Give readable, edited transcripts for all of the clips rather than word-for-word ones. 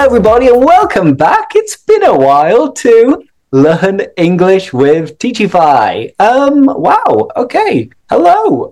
everybody, and welcome back. It's been a while to learn English with Teachify. Wow. Okay. Hello.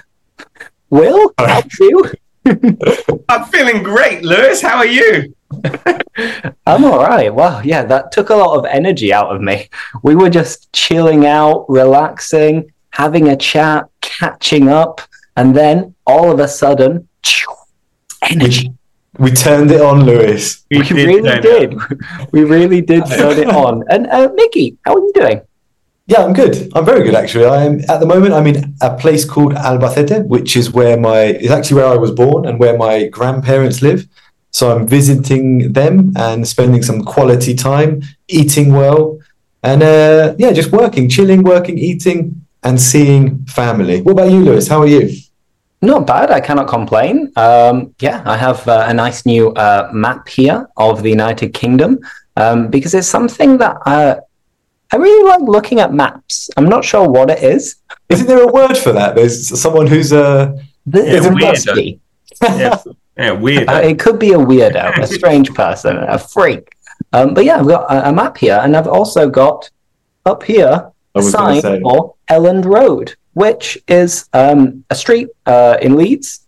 Will, how are you? I'm feeling great, Lewis. How are you? I'm all right. Wow. Yeah, that took a lot of energy out of me. We were just chilling out, relaxing, having a chat, catching up, and then all of a sudden, energy. We turned it on, Lewis. We really did. We really did turn it on. And Mickey, how are you doing? Yeah, I'm good. I'm very good, actually. I'm in a place called Albacete, which is it's actually where I was born and where my grandparents live. So I'm visiting them and spending some quality time, eating well, and just chilling, working, eating, and seeing family. What about you, Lewis? How are you? Not bad. I cannot complain. I have a nice new map here of the United Kingdom because it's something that I really like looking at maps. I'm not sure what it is. Isn't there a word for that? There's someone who's weirdo. Weird. It could be a weirdo, a strange person, a freak. But yeah, I've got a map here, and I've also got up here a sign for Elland Road, which is a street in Leeds.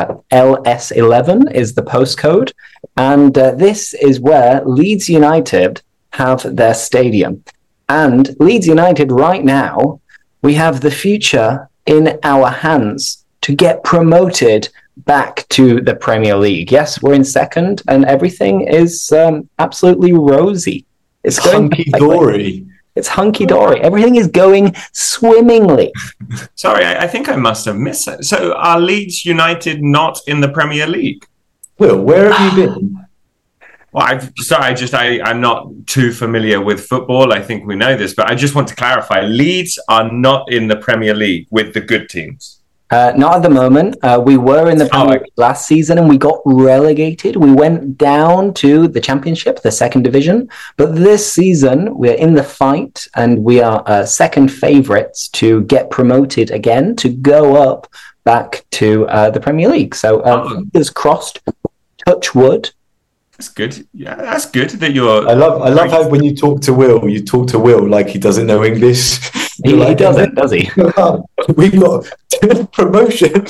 LS11 is the postcode, and this is where Leeds United have their stadium. And Leeds United right now, we have the future in our hands to get promoted back to the Premier League. Yes, we're in second, and everything is absolutely rosy. It's hunky-dory. It's hunky-dory. Everything is going swimmingly. Sorry, I think I must have missed it. So are Leeds United not in the Premier League? Will, where have you been? Well, I'm not too familiar with football. I think we know this, but I just want to clarify. Leeds are not in the Premier League with the good teams. Not at the moment. We were in the Premier League last season and we got relegated. We went down to the Championship, the second division. But this season, we're in the fight and we are second favourites to get promoted again, to go up back to the Premier League. So fingers crossed, touch wood. That's good. Yeah, that's good that you're... I love how when you talk to Will like he doesn't know English. He doesn't, does he? We got promotion.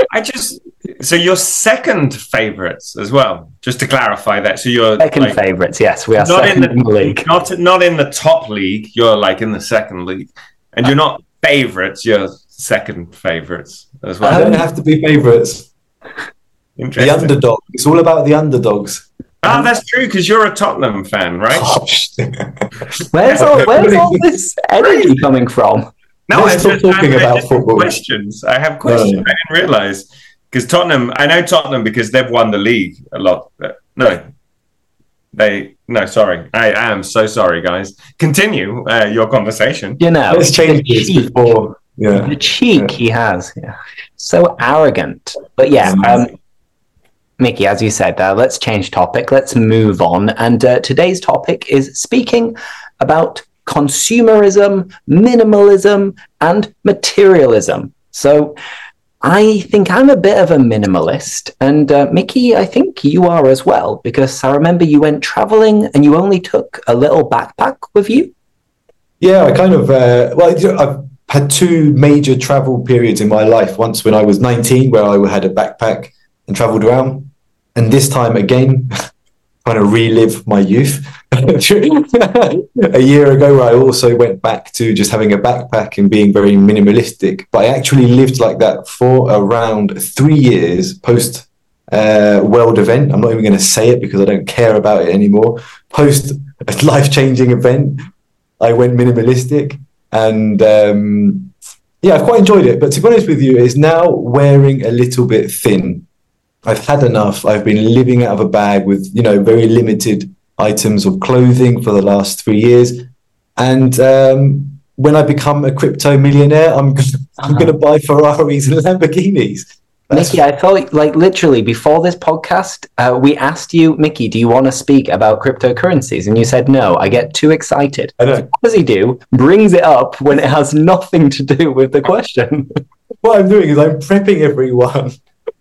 So you're second favourites as well, just to clarify that. So you're second favourites, yes. We are second in the league. Not in the top league, you're like in the second league. And you're not favourites, you're second favourites as well. I don't have to be favourites. The underdog. It's all about the underdogs. That's true, because you're a Tottenham fan, right? Where's all this energy coming from? No, I'm just talking about football. I have questions. I didn't realise. Because I know Tottenham because they've won the league a lot. Sorry. I am so sorry, guys. Continue your conversation. Let's change this before. Yeah. The cheek he has. Yeah. So arrogant. But yeah, Mickey, as you said, let's change topic. Let's move on. And today's topic is speaking about consumerism, minimalism, and materialism. So I think I'm a bit of a minimalist. And Mickey, I think you are as well, because I remember you went traveling and you only took a little backpack with you. Yeah, I kind of... I've had two major travel periods in my life. Once when I was 19, where I had a backpack and travelled around. And this time again, trying to relive my youth. A year ago, where I also went back to just having a backpack and being very minimalistic. But I actually lived like that for around 3 years post world event. I'm not even going to say it because I don't care about it anymore. Post a life-changing event, I went minimalistic. And I've quite enjoyed it. But to be honest with you, it's now wearing a little bit thin. I've had enough. I've been living out of a bag with, very limited items of clothing for the last 3 years. And when I become a crypto millionaire, I'm going to buy Ferraris and Lamborghinis. Mickey, I thought, literally before this podcast, we asked you, Mickey, do you want to speak about cryptocurrencies? And you said no. I get too excited. I know. What does he do? Brings it up when it has nothing to do with the question. What I'm doing is I'm prepping everyone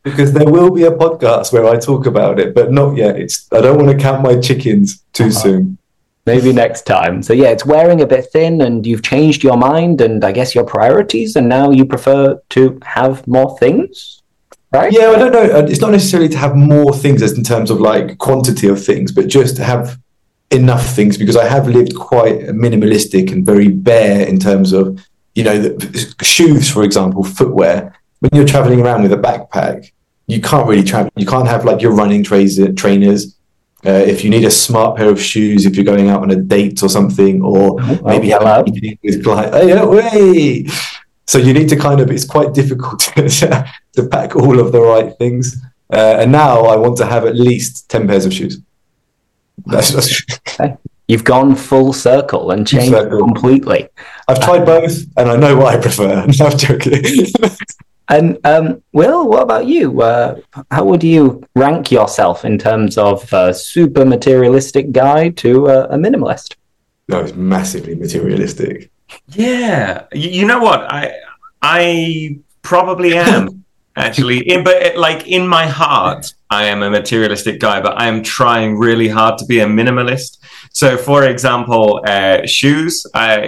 Because there will be a podcast where I talk about it, but not yet. I don't want to count my chickens too soon. Maybe next time. So yeah, it's wearing a bit thin, and you've changed your mind and I guess your priorities, and now you prefer to have more things, right? Yeah, I don't know. It's not necessarily to have more things as in terms of like quantity of things, but just to have enough things, because I have lived quite minimalistic and very bare in terms of, the shoes, for example, footwear. When you're traveling around with a backpack, you can't really travel. You can't have like your running trainers. If you need a smart pair of shoes, if you're going out on a date or something, or maybe have a meeting with clients. So you need to it's quite difficult to pack all of the right things. And now I want to have at least 10 pairs of shoes. Okay. You've gone full circle and changed completely. I've tried both, and I know what I prefer. No, I'm joking. And Will, what about you? How would you rank yourself in terms of a super materialistic guy to a minimalist? No, it's massively materialistic. Yeah, you know what? I probably am actually, in my heart, I am a materialistic guy, but I am trying really hard to be a minimalist. So, for example, shoes,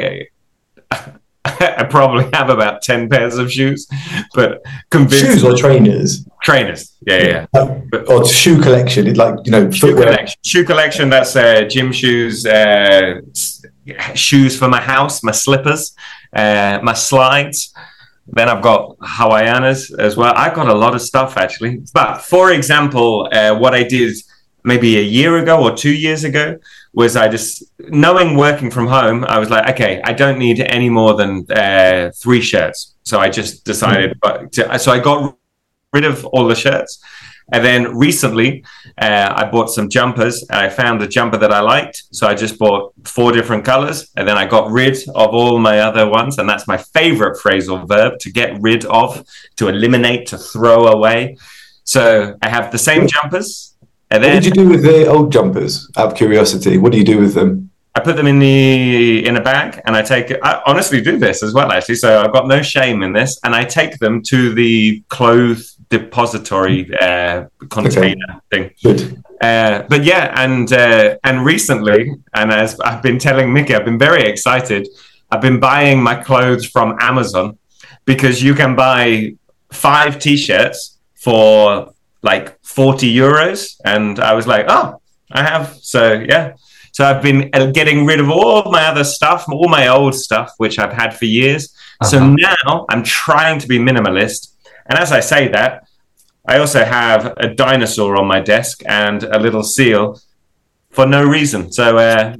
I probably have about 10 pairs of shoes, but shoes or trainers? Trainers, yeah. Or shoe collection, Shoe collection. That's gym shoes, shoes for my house, my slippers, my slides. Then I've got Hawaiianas as well. I've got a lot of stuff actually. But for example, what I did maybe a year ago or 2 years ago was I just, knowing working from home, I was like, okay, I don't need any more than 3 shirts. So I just decided, so I got rid of all the shirts. And then recently, I bought some jumpers, and I found a jumper that I liked. So I just bought 4 different colors, and then I got rid of all my other ones. And that's my favorite phrasal verb, to get rid of, to eliminate, to throw away. So I have the same jumpers. And then, what did you do with the old jumpers, out of curiosity? What do you do with them? I put them in a bag, and I honestly do this as well, actually. So I've got no shame in this. And I take them to the clothes depository container thing. Good. But yeah, and recently, and as I've been telling Mickey, I've been very excited. I've been buying my clothes from Amazon, because you can buy 5 t-shirts for like 40 euros. And I was like, I have. So yeah. So I've been getting rid of all my other stuff, all my old stuff, which I've had for years. So now I'm trying to be minimalist. And as I say that, I also have a dinosaur on my desk and a little seal for no reason. So,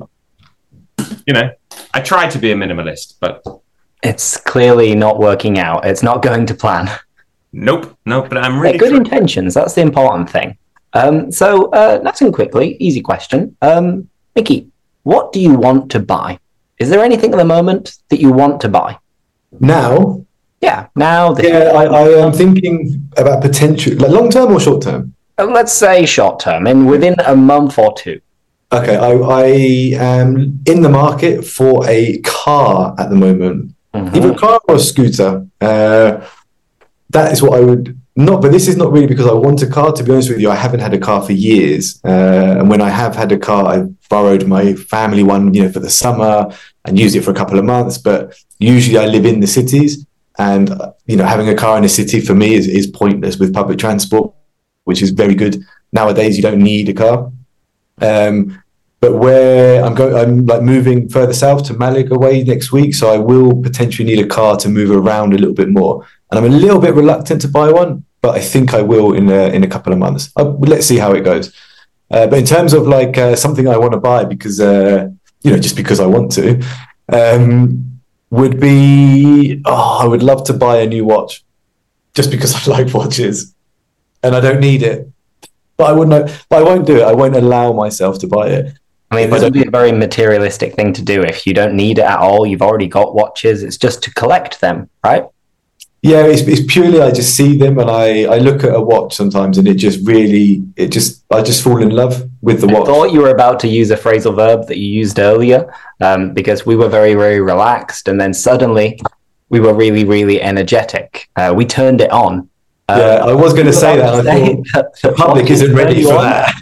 I try to be a minimalist, but it's clearly not working out. It's not going to plan. Nope. But I'm really good intentions. That's the important thing. So nice and quickly, easy question. Mickey, what do you want to buy? Is there anything at the moment that you want to buy? Now? Yeah, now. I am thinking about potential, like long term or short term? Let's say short term, and within a month or 2. Okay, I am in the market for a car at the moment. Either a car or a scooter. That is what I would not, but this is not really because I want a car. To be honest with you, I haven't had a car for years. And when I have had a car, I've borrowed my family one, for the summer and used it for a couple of months. But usually I live in the cities, and, having a car in a city for me is pointless with public transport, which is very good. Nowadays, you don't need a car. But where I'm like moving further south to Malaga way next week. So I will potentially need a car to move around a little bit more. And I'm a little bit reluctant to buy one, but I think I will in a couple of months. Let's see how it goes. But in terms of like something I want to buy because, just because I want to, would be, I would love to buy a new watch just because I like watches and I don't need it. But I won't do it. I won't allow myself to buy it. I mean, it would be a very materialistic thing to do if you don't need it at all. You've already got watches. It's just to collect them, right? Yeah, it's purely I just see them and I look at a watch sometimes and I just fall in love with the watch. I thought you were about to use a phrasal verb that you used earlier because we were very, very relaxed and then suddenly we were really, really energetic. We turned it on I was going to say that. I thought the public isn't ready for that.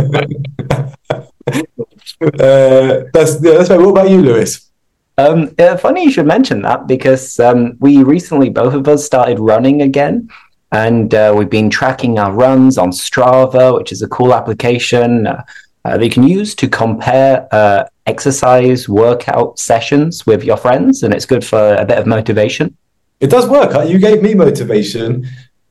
That's right. What about you, Lewis? Funny you should mention that, because we recently, both of us, started running again. And we've been tracking our runs on Strava, which is a cool application that you can use to compare exercise workout sessions with your friends. And it's good for a bit of motivation. It does work. You gave me motivation.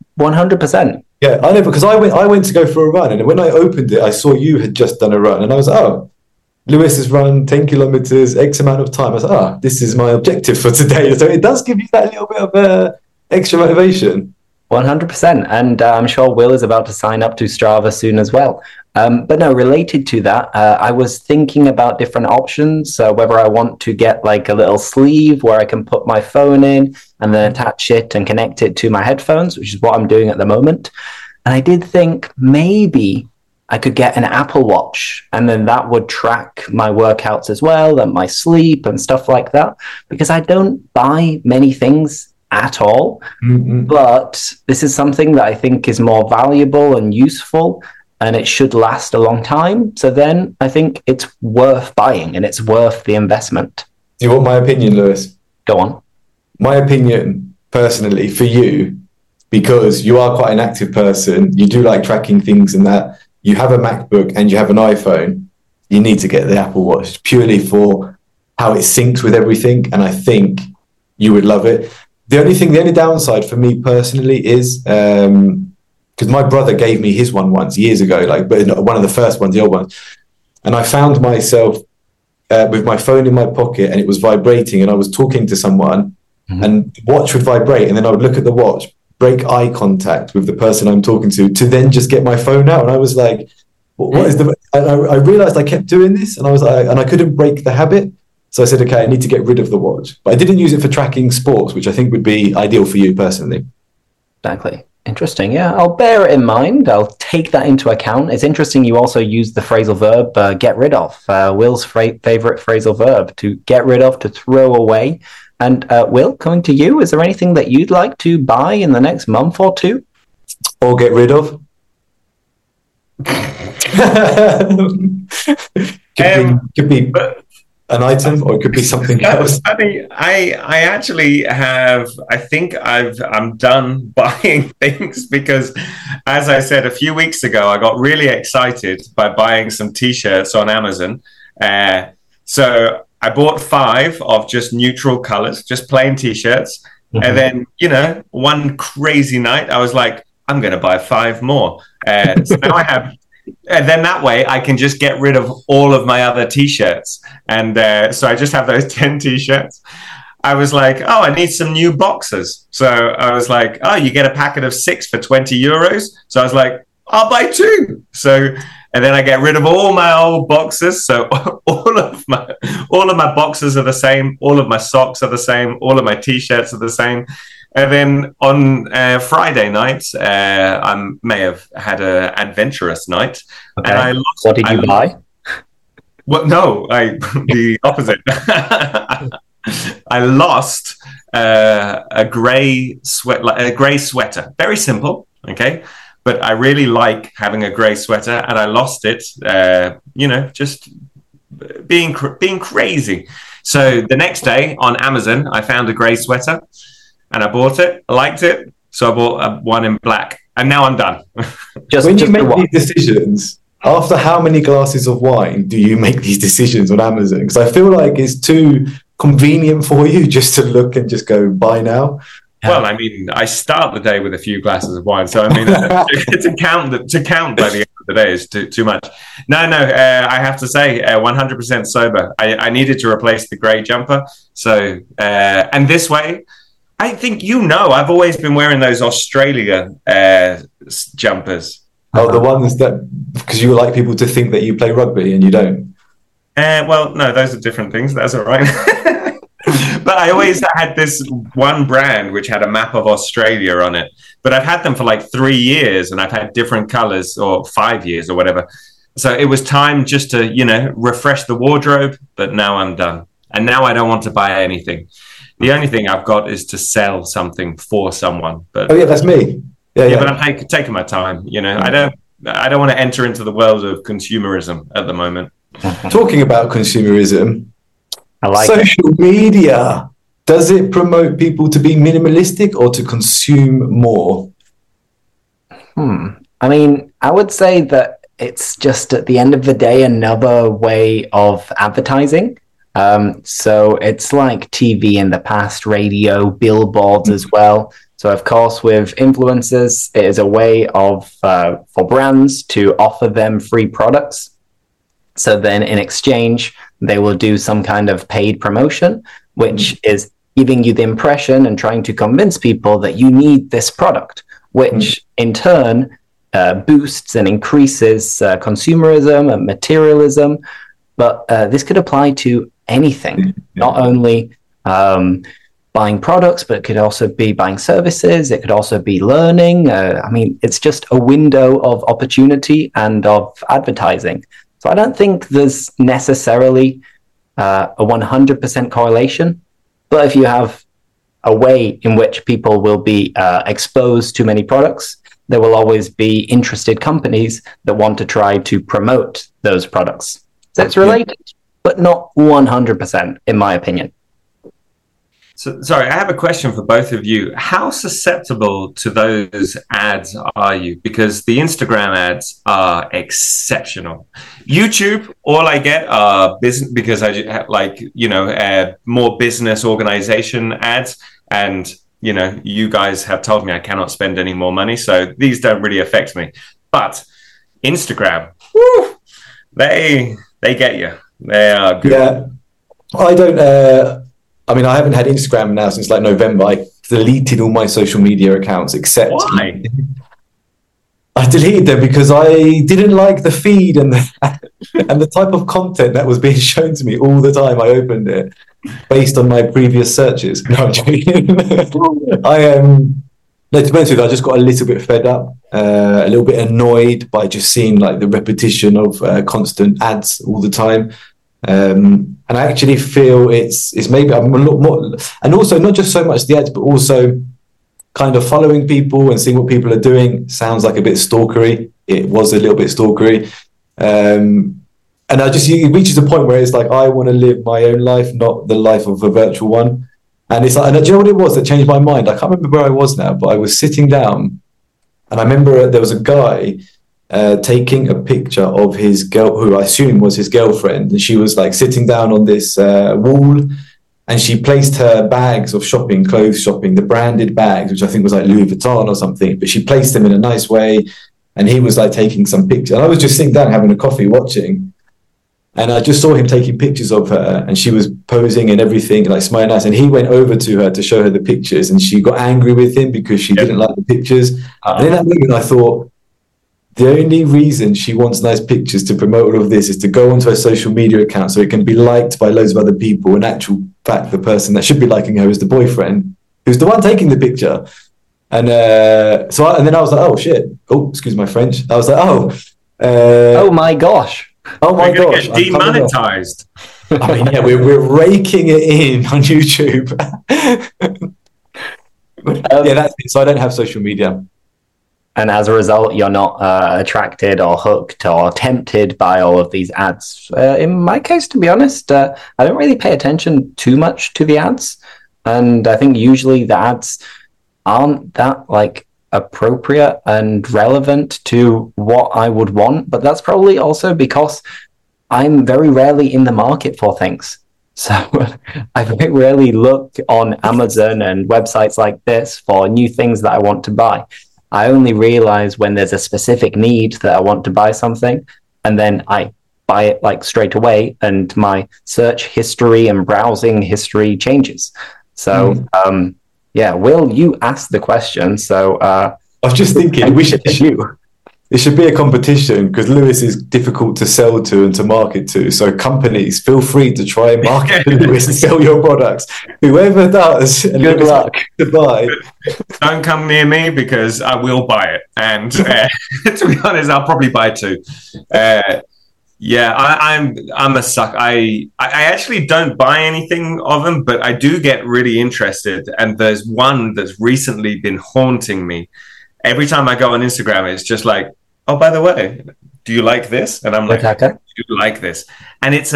100%. Yeah, I know, because I went to go for a run. And when I opened it, I saw you had just done a run. And I was like, oh, Lewis has run 10 kilometers, X amount of time. I was like, this is my objective for today. So it does give you that little bit of extra motivation. 100%. And I'm sure Will is about to sign up to Strava soon as well. But no, related to that, I was thinking about different options, whether I want to get like a little sleeve where I can put my phone in and then attach it and connect it to my headphones, which is what I'm doing at the moment. And I did think maybe I could get an Apple Watch, and then that would track my workouts as well and my sleep and stuff like that, because I don't buy many things at all. But this is something that I think is more valuable and useful, and it should last a long time. So then I think it's worth buying, and it's worth the investment. Do you want my opinion, Lewis? Go on. My opinion, personally, for you, because you are quite an active person, you do like tracking things and that, you have a MacBook and you have an iPhone, you need to get the Apple Watch purely for how it syncs with everything. And I think you would love it. The only downside for me personally is, because my brother gave me his one once years ago, but one of the first ones, the old ones. And I found myself with my phone in my pocket and it was vibrating, and I was talking to someone and the watch would vibrate, and then I would look at the watch, break eye contact with the person I'm talking to then just get my phone out. And I was like, what is I realized I kept doing this, and I was like, and I couldn't break the habit. So I said, okay, I need to get rid of the watch. But I didn't use it for tracking sports, which I think would be ideal for you personally. Exactly. Interesting. Yeah, I'll bear it in mind. I'll take that into account. It's interesting you also used the phrasal verb, get rid of. Will's favorite phrasal verb, to get rid of, to throw away. And Will, coming to you, is there anything that you'd like to buy in the next month or two? Or get rid of? could be an item, or it could be something else. I actually have, I think I'm done buying things, because as I said a few weeks ago, I got really excited by buying some t-shirts on Amazon. So I bought 5 of just neutral colors, just plain t-shirts. And then, one crazy night, I was like, I'm going to buy 5 more. So now I have, and then that way I can just get rid of all of my other t-shirts. And so I just have those 10 t-shirts. I was like, oh, I need some new boxers. So I was like, oh, you get a packet of 6 for 20 euros. So I was like, I'll buy 2. So, and then I get rid of all my old boxes. So all of my boxes are the same. All of my socks are the same. All of my t-shirts are the same. And then on Friday night, I may have had an adventurous night. Okay. And I lost. What did you buy? Well, no, the opposite. I lost a grey sweater. Very simple, okay. But I really like having a grey sweater, and I lost it. Just being crazy. So the next day on Amazon, I found a grey sweater. And I bought it. I liked it. So I bought one in black. And now I'm done. When you make these decisions, after how many glasses of wine do you make these decisions on Amazon? Because I feel like it's too convenient for you just to look and just go, buy now. Well, I mean, I start the day with a few glasses of wine. So, I mean, to count by the end of the day is too much. No, I have to say 100% sober. I needed to replace the grey jumper. So, and this way, I think I've always been wearing those Australia jumpers. Oh, the ones that, because you like people to think that you play rugby and you don't. Well, no, those are different things. That's all right. But I always had this one brand which had a map of Australia on it. But I've had them for like 3 years, and I've had different colors, or 5 years or whatever. So it was time just to, refresh the wardrobe. But now I'm done. And now I don't want to buy anything. The only thing I've got is to sell something for someone. But oh yeah, that's me. But I'm taking my time. I don't want to enter into the world of consumerism at the moment. Talking about consumerism, I like social media. Does it promote people to be minimalistic or to consume more? I mean, I would say that it's just at the end of the day another way of advertising. So it's like TV in the past, radio, billboards as well. So of course, with influencers, it is a way of for brands to offer them free products. So then in exchange, they will do some kind of paid promotion, which is giving you the impression and trying to convince people that you need this product, which in turn boosts and increases consumerism and materialism. But this could apply to anything, not only buying products, but it could also be buying services. It could also be learning. I mean, it's just a window of opportunity and of advertising. So I don't think there's necessarily a 100% correlation. But if you have a way in which people will be exposed to many products, there will always be interested companies that want to try to promote those products. So it's related, but not 100%, in my opinion. So, sorry, I have a question for both of you. How susceptible to those ads are you? Because the Instagram ads are exceptional. YouTube, all I get are business, because I have more business organization ads. And, you guys have told me I cannot spend any more money. So these don't really affect me. But Instagram, they get you. They are good. Yeah, I don't... I haven't had Instagram now since like November. I deleted all my social media accounts except... Why? I deleted them because I didn't like the feed and the type of content that was being shown to me all the time. I opened it based on my previous searches. No, I'm joking. To be honest with you, I just got a little bit fed up, a little bit annoyed by just seeing like the repetition of constant ads all the time. And I actually feel it's maybe I'm a lot more, and also not just so much the ads, but also kind of following people and seeing what people are doing sounds like a bit stalkery. It was a little bit stalkery. And it reaches a point where it's like, I want to live my own life, not the life of a virtual one. And it's like, and do you know what it was that changed my mind? I can't remember where I was now, but I was sitting down and I remember there was a guy taking a picture of his girl, who I assume was his girlfriend, and she was like sitting down on this wall, and she placed her bags of shopping, clothes shopping, the branded bags, which I think was like Louis Vuitton or something, but she placed them in a nice way, and he was like taking some pictures. And I was just sitting down having a coffee watching, and I just saw him taking pictures of her, and she was posing and everything, like smiling nice, and he went over to her to show her the pictures, and she got angry with him because she didn't like the pictures. And in that moment I thought, the only reason she wants nice pictures to promote all of this is to go onto her social media account so it can be liked by loads of other people. In actual fact, the person that should be liking her is the boyfriend, who's the one taking the picture. And then I was like, oh shit. Oh, excuse my French. I was like, oh my gosh. Oh my gosh. Get demonetized. I mean, yeah, we're raking it in on YouTube. Yeah, that's it. So I don't have social media. And as a result, you're not attracted or hooked or tempted by all of these ads. In my case, to be honest, I don't really pay attention too much to the ads. And I think usually the ads aren't that like appropriate and relevant to what I would want. But that's probably also because I'm very rarely in the market for things. So I very rarely look on Amazon and websites like this for new things that I want to buy. I only realize when there's a specific need that I want to buy something, and then I buy it like straight away, and my search history and browsing history changes. So, Will, you asked the question. So I was just thinking, it should be a competition because Lewis is difficult to sell to and to market to. So companies, feel free to try and market Lewis and sell your products. Whoever does, good luck to buy. Don't come near me because I will buy it. And to be honest, I'll probably buy two. I'm a suck. I actually don't buy anything of them, but I do get really interested. And there's one that's recently been haunting me. every time I go on Instagram, it's just like, oh, by the way, do you like this? And I'm like, do you like this? And it's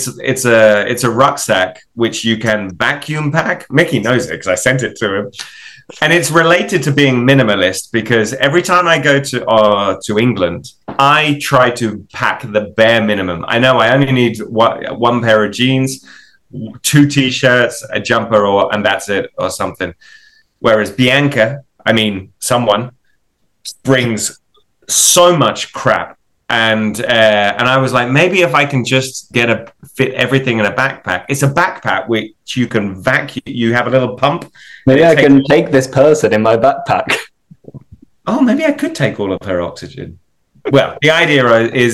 a rucksack which you can vacuum pack. Mickey knows it because I sent it to him. And it's related to being minimalist because every time I go to England, I try to pack the bare minimum. I know I only need one pair of jeans, 2 t-shirts, a jumper, and that's it, or something. Whereas Bianca, someone brings so much crap. And I was like, maybe if I can just fit everything in a backpack. It's a backpack which you can vacuum. You have a little pump. Maybe I can take this person in my backpack. Oh, maybe I could take all of her oxygen. Well, the idea is,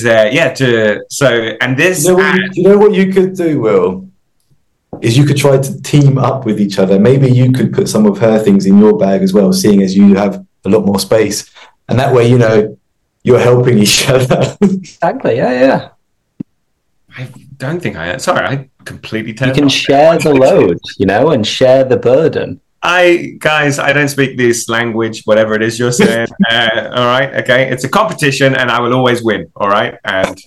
and this. You know what you could do, Will? Is you could try to team up with each other. Maybe you could put some of her things in your bag as well, seeing as you have a lot more space. And that way, you're helping each other. Exactly, yeah. I don't think I completely turned You can share the load, and share the burden. Guys, I don't speak this language, whatever it is you're saying. All right, okay. It's a competition and I will always win, all right? And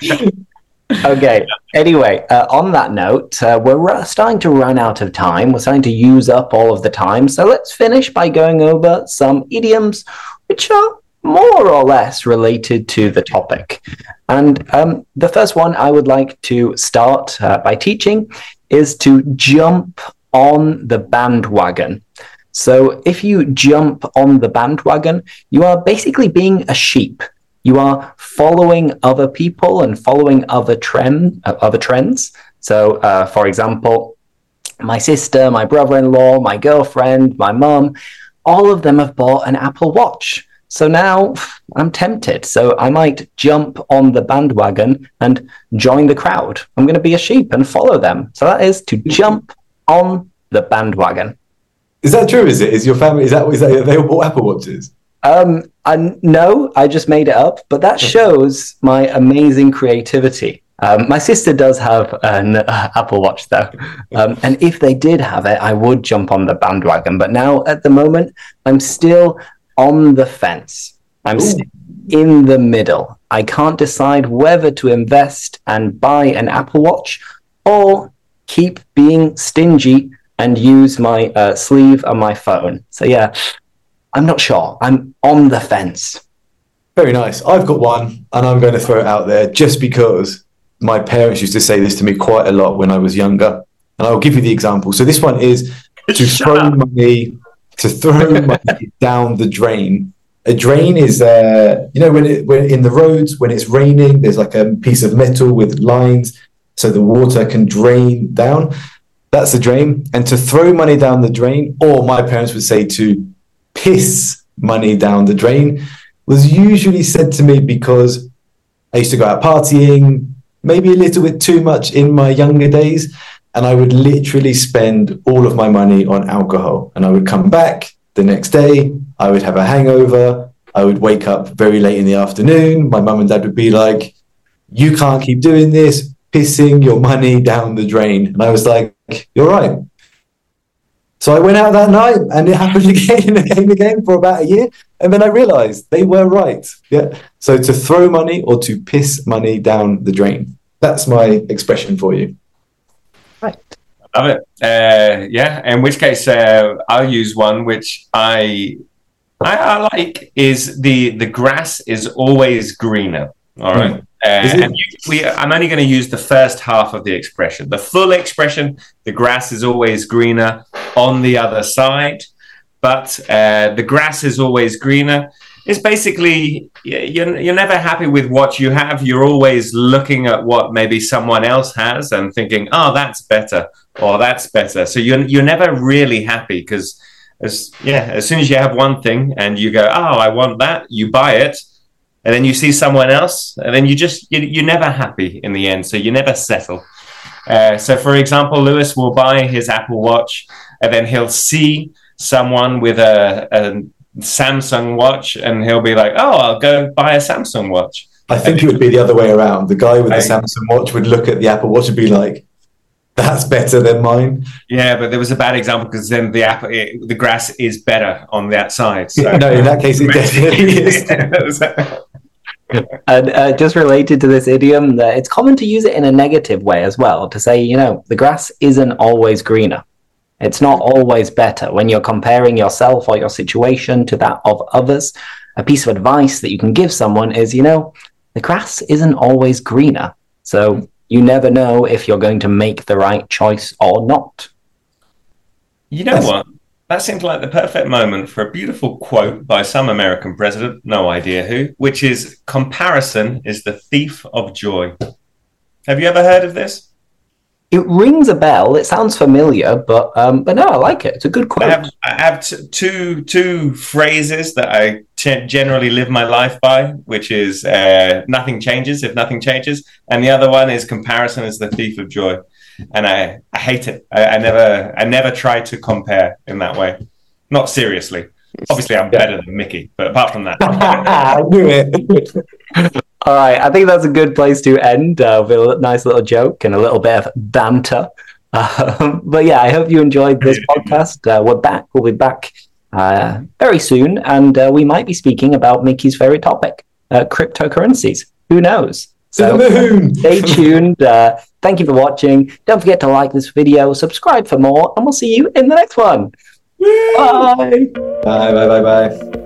Okay, anyway, on that note, we're starting to run out of time. We're starting to use up all of the time. So let's finish by going over some idioms which are more or less related to the topic. And the first one I would like to start by teaching is to jump on the bandwagon. So if you jump on the bandwagon, you are basically being a sheep. You are following other people and following other trends. So, for example, my sister, my brother-in-law, my girlfriend, my mum, all of them have bought an Apple Watch. So now I'm tempted. So I might jump on the bandwagon and join the crowd. I'm going to be a sheep and follow them. So that is to jump on the bandwagon. Is that true? Is it? Is your family? Is that they all bought Apple Watches? No, I just made it up. But that shows my amazing creativity. My sister does have an Apple Watch, though. And if they did have it, I would jump on the bandwagon. But now, at the moment, I'm still on the fence. I'm in the middle. I can't decide whether to invest and buy an Apple Watch or keep being stingy and use my sleeve and my phone. So yeah, I'm not sure. I'm on the fence. Very nice. I've got one, and I'm going to throw it out there just because my parents used to say this to me quite a lot when I was younger. And I'll give you the example. So this one is to throw money down the drain. A drain is, when in the roads, when it's raining, there's like a piece of metal with lines so the water can drain down. That's the drain. And to throw money down the drain, or my parents would say to piss money down the drain, was usually said to me because I used to go out partying, maybe a little bit too much in my younger days. And I would literally spend all of my money on alcohol. And I would come back the next day. I would have a hangover. I would wake up very late in the afternoon. My mum and dad would be like, you can't keep doing this, pissing your money down the drain. And I was like, you're right. So I went out that night and it happened again and again for about a year. And then I realized they were right. Yeah. So to throw money or to piss money down the drain. That's my expression for you. Right. Love it. In which case I'll use one which I like is the grass is always greener. All right. I'm only going to use the first half of the expression. The full expression, the grass is always greener on the other side. But the grass is always greener. It's basically, you're never happy with what you have. You're always looking at what maybe someone else has and thinking, oh, that's better, or that's better. So you're never really happy because as soon as you have one thing and you go, oh, I want that, you buy it. And then you see someone else, and then you're never happy in the end. So you never settle. So, for example, Lewis will buy his Apple Watch, and then he'll see someone with a Samsung watch, and he'll be like, "Oh, I'll go buy a Samsung watch." I think it would be the other way around. The guy with the Samsung watch would look at the Apple Watch and be like, That's better than mine. Yeah, but there was a bad example because then the grass is better on that side. So. No, in that case, it definitely is. And just related to this idiom, it's common to use it in a negative way as well, to say, the grass isn't always greener. It's not always better. When you're comparing yourself or your situation to that of others, a piece of advice that you can give someone is, the grass isn't always greener. So you never know if you're going to make the right choice or not. You know what? That seems like the perfect moment for a beautiful quote by some American president, no idea who, which is, comparison is the thief of joy. Have you ever heard of this? It rings a bell. It sounds familiar, but no, I like it. It's a good quote. I have two phrases that I generally live my life by, which is nothing changes if nothing changes, and the other one is comparison is the thief of joy. And I hate it. I never try to compare in that way. Not seriously. Obviously, I'm better than Mickey, but apart from that, I knew it. All right, I think that's a good place to end with a nice little joke and a little bit of banter. But yeah, I hope you enjoyed this podcast. We're back. We'll be back very soon, and we might be speaking about Mickey's favorite topic, cryptocurrencies. Who knows? So stay tuned. Thank you for watching. Don't forget to like this video, subscribe for more, and we'll see you in the next one. Bye. Bye.